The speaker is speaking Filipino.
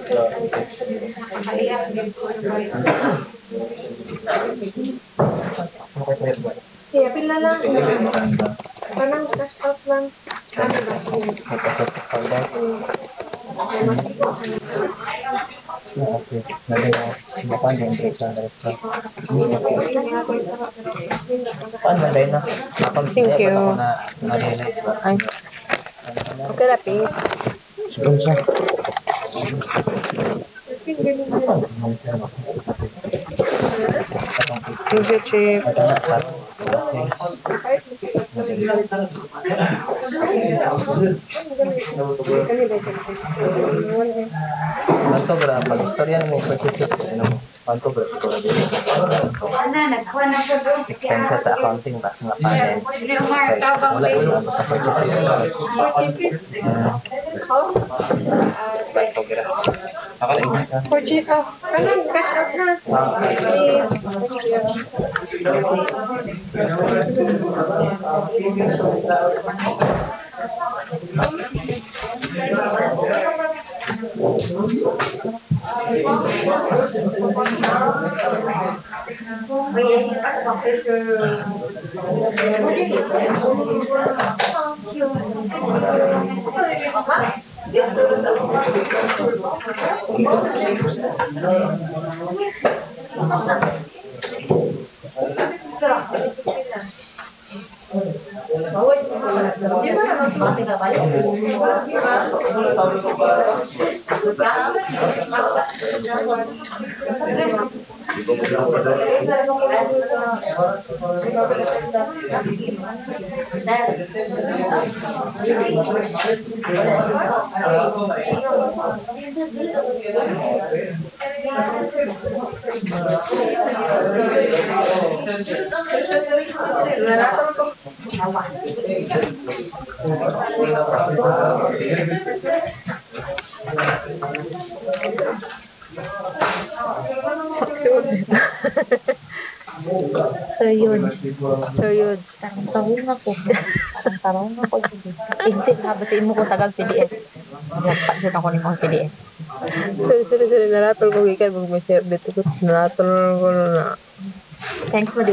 Kaya pila lang. Parang cash out lang. Ano ba? Thank you. Ay. Okay, Rapi. Thank you, Chief. Manto berapa? Historia mo manto berapa? Expenses sa accounting ba? Mga finance. Wala yun ang manto berapa? Ako lang isa. Anong cash out na? Sir Yudes. Sir Yudes. Tarong ako. Tarong ako. Exit ha. Basta imo ko tagal PDF. Nagpasit ako ni mga PDF. Sorry. Naratol ko gikan pag may share dito ko. Naratol ko na. Thanks, Madi.